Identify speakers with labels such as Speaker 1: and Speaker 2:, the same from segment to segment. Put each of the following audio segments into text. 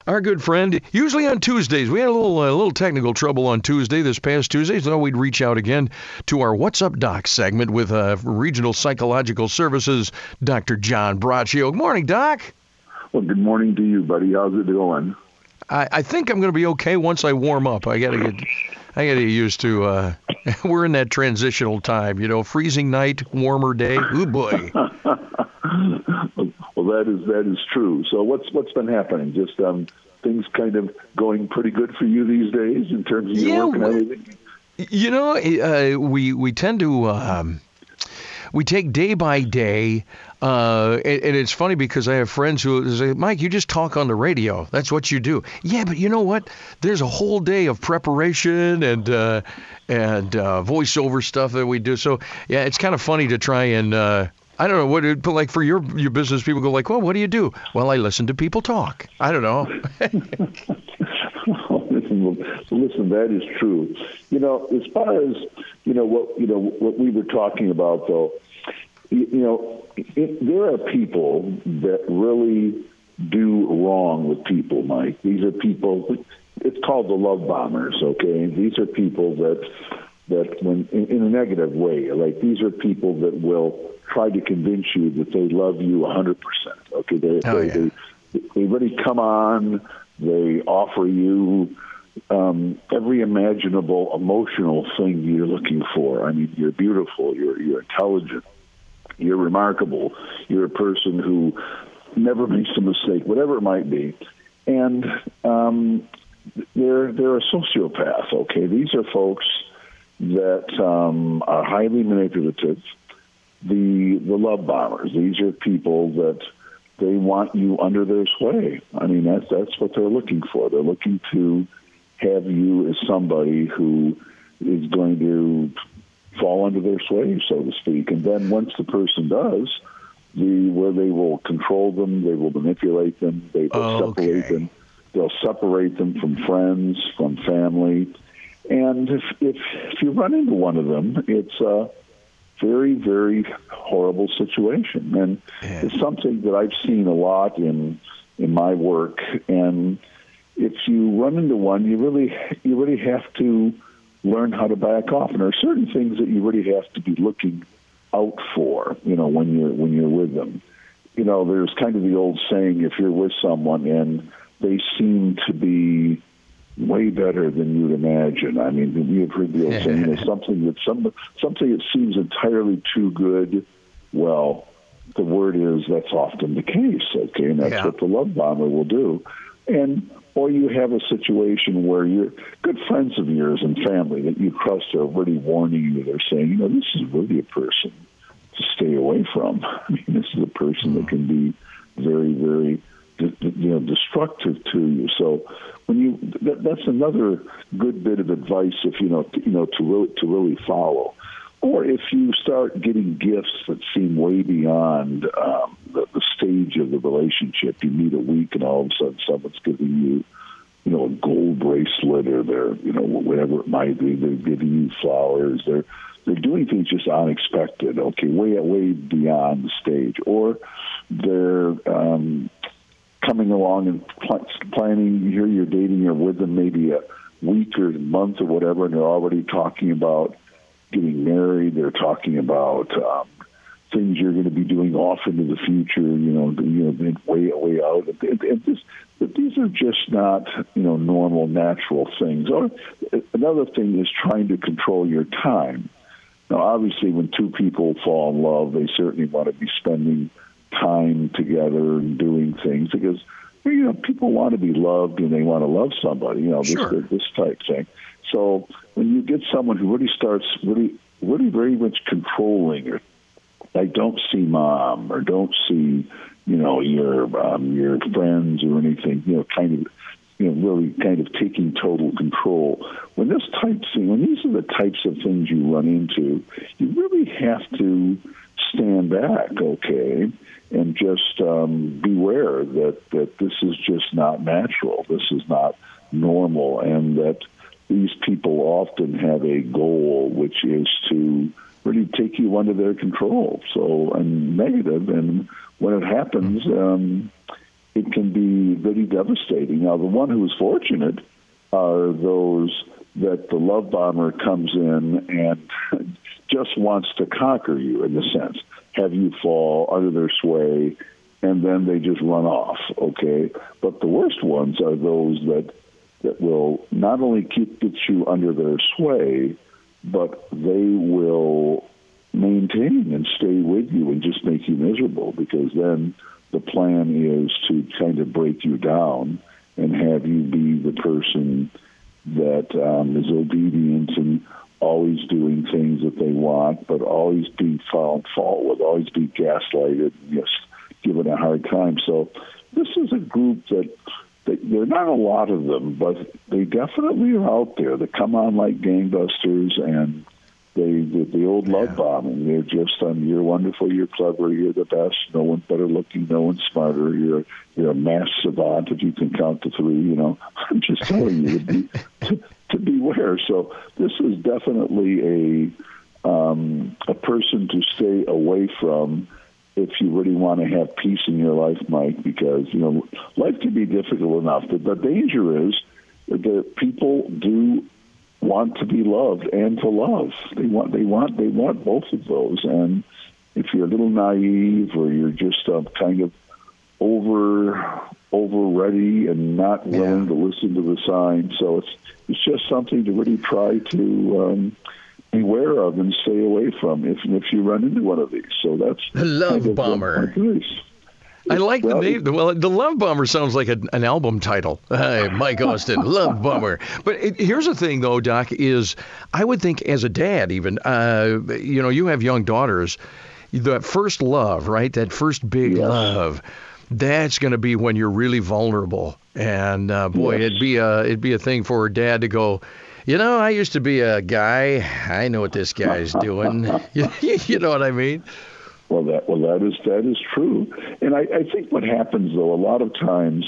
Speaker 1: Our good friend, usually on Tuesdays. We had a little technical trouble on Tuesday, this past Tuesday, so we'd reach out again to our What's Up Doc segment with Regional Psychological Services, Dr. John Braccio. Good morning, Doc.
Speaker 2: Well, good morning to you, buddy. How's it going?
Speaker 1: I think I'm going to be okay once I warm up. I got to get used to. We're in that transitional time, freezing night, warmer day. Ooh boy.
Speaker 2: Well, that is true. So what's been happening? Just things kind of going pretty good for you these days in terms of your work and everything.
Speaker 1: We tend to we take day by day. And it's funny because I have friends who say, Mike, you just talk on the radio. That's what you do. Yeah, but you know what? There's a whole day of preparation and voiceover stuff that we do. So, yeah, it's kind of funny to try and, I don't know, what like for your business, people go like, well, what do you do? Well, I listen to people talk. I don't know.
Speaker 2: Listen, that is true. As far as, what we were talking about, though, there are people that really do wrong with people, Mike. These are people, it's called the love bombers, okay? These are people that when in a negative way, like these are people that will try to convince you that they love you 100%, okay? They really come on, they offer you every imaginable emotional thing you're looking for. I mean, you're beautiful, you're intelligent, you're remarkable, you're a person who never makes a mistake, whatever it might be. And they're a sociopath, okay? These are folks that are highly manipulative. The love bombers, these are people that they want you under their sway. I mean, that's what they're looking for. They're looking to have you as somebody who is going to fall under their sway, so to speak. And then once the person does, where they will control them, they will manipulate them, they will separate them. They'll separate them from friends, from family. And if you run into one of them, it's a very, very horrible situation. And it's something that I've seen a lot in my work. And if you run into one, you really have to learn how to back off. And there are certain things that you really have to be looking out for, when you're with them. There's kind of the old saying, if you're with someone and they seem to be way better than you'd imagine. I mean, you've heard the old saying, something that seems entirely too good. Well, the word is that's often the case, okay? And that's what the love bomber will do. Or you have a situation where you're good friends of yours and family that you trust are already warning you. They're saying, this is really a person to stay away from. I mean, this is a person that can be very, very, destructive to you. So that's another good bit of advice if to really follow. Or if you start getting gifts that seem way beyond the stage of the relationship, you meet a week and all of a sudden someone's giving you, a gold bracelet or whatever it might be. They're giving you flowers. They're doing things just unexpected, okay, way beyond the stage. Or they're coming along and planning, here you're dating or with them maybe a week or a month or whatever, and they're already talking about getting married. They're talking about things you're going to be doing off into the future, way out. And these are just not, normal, natural things. Or another thing is trying to control your time. Now, obviously, when two people fall in love, they certainly want to be spending time together and doing things because, people want to be loved and they want to love somebody, this type thing. So when you get someone who really starts really very much controlling, or like don't see mom or don't see, your friends or anything, really kind of taking total control. When these are the types of things you run into, you really have to stand back, okay, and just beware that this is just not natural. This is not normal, and that these people often have a goal, which is to really take you under their control. So, and negative, and when it happens, it can be really devastating. Now, the one who's fortunate are those that the love bomber comes in and just wants to conquer you, in a sense, have you fall under their sway, and then they just run off, okay? But the worst ones are those that will not only get you under their sway, but they will maintain and stay with you and just make you miserable, because then the plan is to kind of break you down and have you be the person that is obedient and always doing things that they want, but always be found fault with, always be gaslighted, just given a hard time. So this is a group that there are not a lot of them, but they definitely are out there. They come on like gangbusters, and the old love bombing. They're just, you're wonderful, you're clever, you're the best, no one's better looking, no one's smarter, you're a math savant if you can count to 3, you know. I'm just telling you to beware. So this is definitely a person to stay away from if you really want to have peace in your life, Mike, because, you know, life can be difficult enough. The danger is that people do want to be loved and to love. They want both of those. And if you're a little naive, or you're just kind of over ready and not willing to listen to the signs, so it's just something to really try to beware of and stay away from if you run into one of these. So that's
Speaker 1: the love bomber. I like the name. Well, the Love Bomber sounds like an album title. Hey, Mike Austin, Love Bomber. But here's the thing, though, Doc, is I would think as a dad even, you know, you have young daughters, that first love, right, that first big love, that's going to be when you're really vulnerable. And, boy, it'd be a thing for a dad to go, you know, I used to be a guy. I know what this guy's doing. You know what I mean?
Speaker 2: Well, that is true, and I think what happens, though, a lot of times,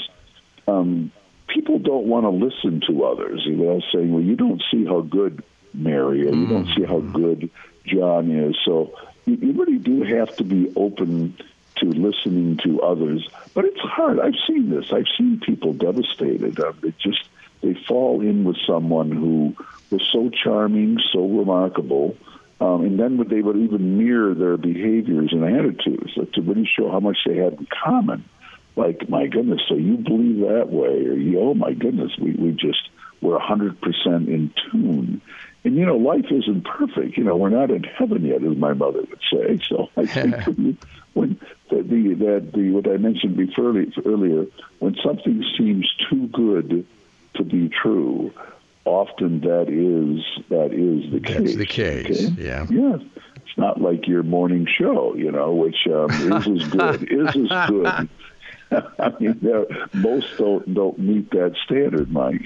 Speaker 2: people don't want to listen to others. They'll say, "Well, you don't see how good Mary, or you don't see how good John is." So you really do have to be open to listening to others. But it's hard. I've seen this. I've seen people devastated. They fall in with someone who was so charming, so remarkable. And then they would even mirror their behaviors and attitudes to really show how much they had in common. Like, my goodness, so you believe that way, or oh my goodness, we're 100% in tune. And, you know, life isn't perfect. You know, we're not in heaven yet, as my mother would say. So I think when what I mentioned earlier, when something seems too good to be true, often that is the case.
Speaker 1: That's the case, okay?
Speaker 2: Yeah. It's not like your morning show, you know, which is as good. I mean, most don't meet that standard, Mike.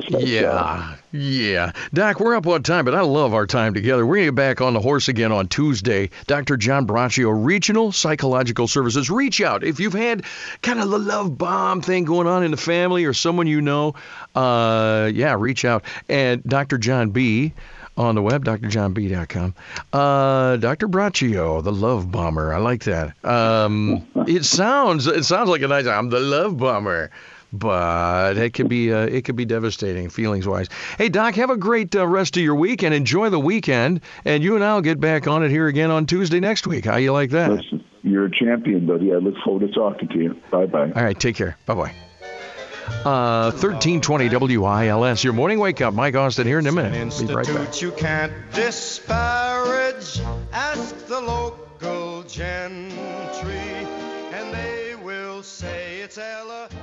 Speaker 1: Yeah. Doc, we're up on time, but I love our time together. We're going to get back on the horse again on Tuesday. Dr. John Braccio, Regional Psychological Services. Reach out. If you've had kind of the love bomb thing going on in the family or someone you know, reach out. And Dr. John B. on the web, drjohnb.com. Dr. Braccio, the love bomber. I like that. It sounds like a nice, I'm the love bomber. But it could be devastating feelings-wise. Hey, Doc, have a great rest of your week and enjoy the weekend. And you and I will get back on it here again on Tuesday next week. How you like that?
Speaker 2: Listen, you're a champion, buddy. I look forward to talking to you. Bye-bye.
Speaker 1: All right, take care. Bye-bye. 1320 WILS, your morning wake-up. Mike Austin here in a minute. Be right back.
Speaker 3: You can't disparage. Ask the local gentry, and they will say it's Ella